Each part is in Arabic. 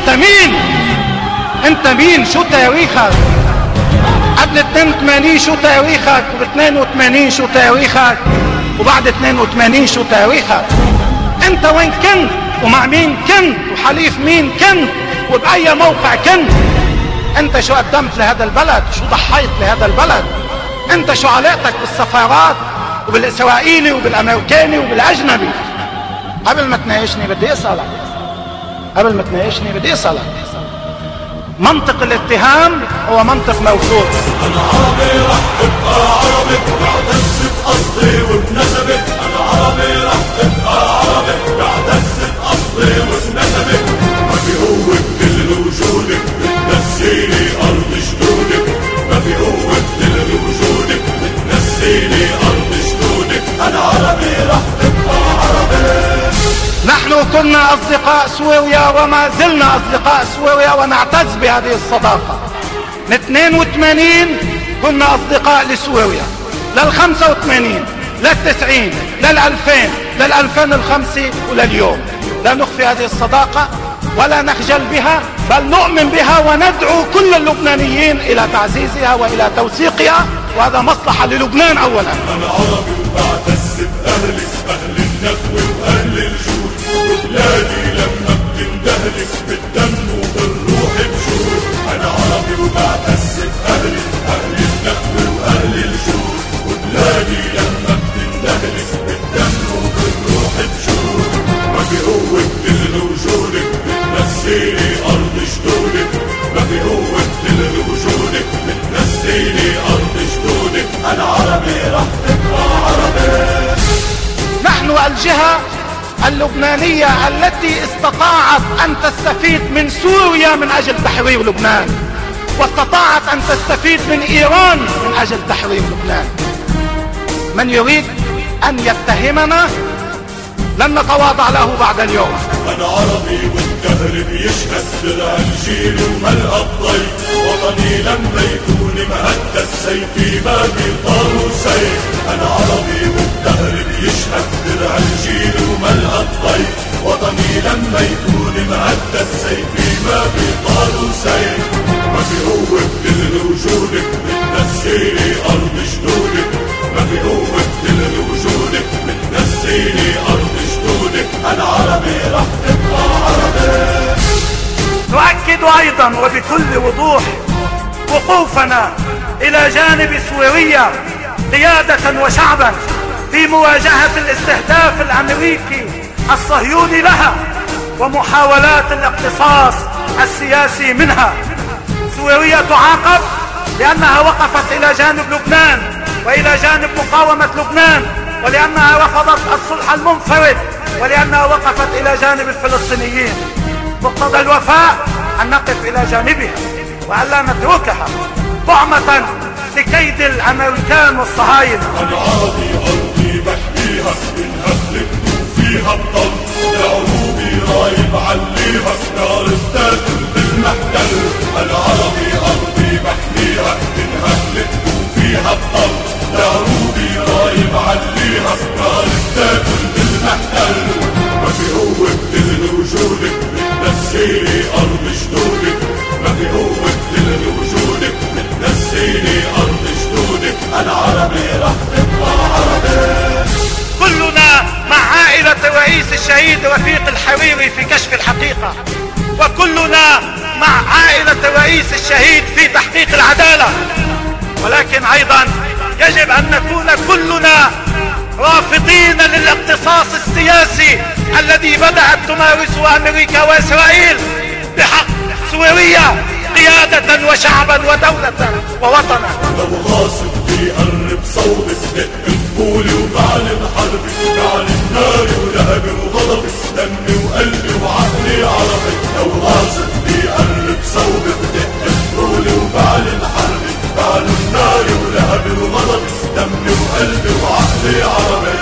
انت مين؟ انت مين؟ شو تاريخك؟ قبل 82 شو تاريخك؟ وب 82 شو تاريخك؟ وبعد 82 شو تاريخك؟ انت وين كنت؟ ومع مين كنت؟ وحليف مين كنت؟ وبأي موقع كنت؟ انت شو قدمت لهذا البلد؟ شو ضحيت لهذا البلد؟ انت شو علاقتك بالسفارات وبالإسرائيلي وبالأمريكاني وبالأجنبي؟ قبل ما تناقشني بدي أسألك منطق الاتهام هو منطق موثوق. أنا عربي رح تبقى عربي، بعتز بأصلي وبنسبي. أنا عربي رح تبقى عربي، بعتز بأصلي وبنسبي. ما في قوة بكل وجودك بتنسيني أرض جدودك. ما في قوة بكل وجودك بتنسيني أرض جدودك. أنا عربي رح تبقى عربي. نحن كنا أصدقاء سوريا وما زلنا أصدقاء سوريا ونعتز بهذه الصداقة. من 82 كنا أصدقاء لسوريا، لل85 لل90 لل2000 لل2005 ولليوم. لا نخفي هذه الصداقة ولا نخجل بها، بل نؤمن بها وندعو كل اللبنانيين إلى تعزيزها وإلى توثيقها، وهذا مصلحة للبنان أولا. أنا عربي وبعتز بأهلي، أهل النخوة وأهل الجود. بلادي لما بتندهلك بالدم وبالروح بجود. أنا عربي وبعتز بأهلي، أهل النخوة وأهل الجود. وبلادي لما بتندهلك بالدم وبالروح بجود. ما في قوة كل وجودك بتنسيني أرض جدودك. ما في قوة كل وجودك بتنسيني أرض جدودك. أنا عربي رح تبقى عربي. نحن الجهة اللبنانية التي استطاعت أن تستفيد من سوريا من أجل تحرير لبنان، واستطاعت أن تستفيد من إيران من أجل تحرير لبنان. من يريد أن يتهمنا لن نتواضع له بعد اليوم. أنا عربي والدهر بيشهد درع الجيل وملأ الضيف. وطني لما يكون مهدد سيفي ما بيطال سيف. أنا عربي والدهر بيشهد درع الجيل وملأ الضيف. وطني لما يكون مهدد سيفي ما بيطال سيف. ما في قوة كل وجودك بتنسيني أرض جدودك. ما في قوة كل وجودك بتنسيني أرض جدودك. أنا عربي رح تبقى عربي. نؤكد أيضا وبكل وضوح وقوفنا إلى جانب سوريا قيادة وشعبا في مواجهة الاستهداف الأمريكي الصهيوني لها ومحاولات الاقتصاص السياسي منها. سوريا تعاقب لأنها وقفت إلى جانب لبنان وإلى جانب مقاومة لبنان، ولأنها رفضت الصلح المنفرد، ولأنها وقفت إلى جانب الفلسطينيين. مقتضى الوفاء أن نقف إلى جانبها وألا نتركها طعمة لكيد الأمريكان والصهاينة. أنا عربي أرضي بحميها، منها خلقت وفيها بضل. لعروبي رايب عليها، نار بتاكل بالمحتل. أنا عربي أرضي بحميها، منها خلقت وفيها بضل. لعروبي رايب عليها، نار بتاكل بالمحتل. ما في قوة كل وجودك بتنسيني أرض جدودك. ما في قوة كل وجودك بتنسيني أرض جدودك. أنا عربي رح تبقى عربي. كلنا مع عائلة الرئيس الشهيد رفيق الحريري في كشف الحقيقة، وكلنا مع عائلة الرئيس الشهيد في تحقيق العدالة، ولكن أيضا يجب أن نكون كلنا رافضين للاقتصاص السياسي الذي بدأت تمارسه أمريكا وإسرائيل بحق سوريا قيادة وشعبا ودولة ووطنا. لو غاصب بيقرب صوبك دق بقولي وبعلن حربي. بعلن ناري ولهبي وغضبي، دمي وقلبي وعقلي عربي. لو غاصب بيقرب صوبك دق بقولي وبعلن حربي. بعلن ناري ولهبي وغضبي، دمي وقلبي وعقلي عربي.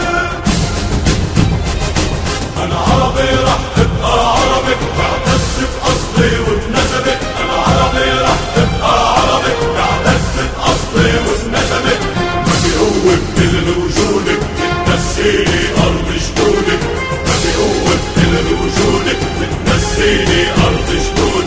أنا عربي رح تبقى عربي، بعتز بأصلي وبنسبي. أنا عربي رح تبقى عربي، بعتز بأصلي وبنسبي. ما في قوة بكل وجودك بتنسيني أرض جدودك. ما في قوة بكل وجودك بتنسيني أرض جدودك.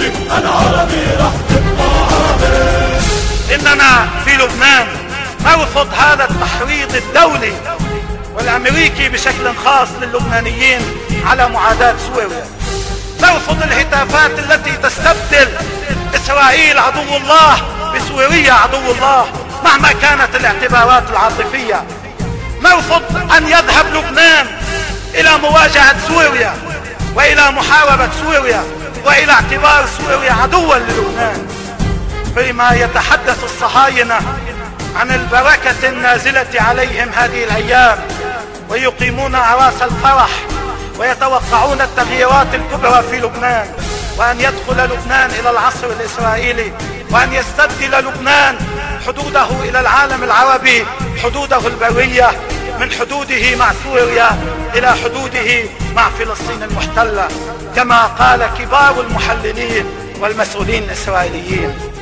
أننا في لبنان نرفض هذا التحريض الدولي والأمريكي بشكل خاص للبنانيين على معاداة سوريا. نرفض الهتافات التي تستبدل إسرائيل عدو الله بسوريا عدو الله مهما كانت الاعتبارات العاطفية. نرفض أن يذهب لبنان إلى مواجهة سوريا وإلى محاربة سوريا وإلى اعتبار سوريا عدوا للبنان. فيما يتحدث الصهاينة عن البركة النازلة عليهم هذه الأيام ويقيمون أعراس الفرح ويتوقعون التغييرات الكبرى في لبنان، وأن يدخل لبنان إلى العصر الإسرائيلي، وأن يستبدل لبنان حدوده إلى العالم العربي حدوده البرية من حدوده مع سوريا إلى حدوده مع فلسطين المحتلة كما قال كبار المحللين والمسؤولين الإسرائيليين.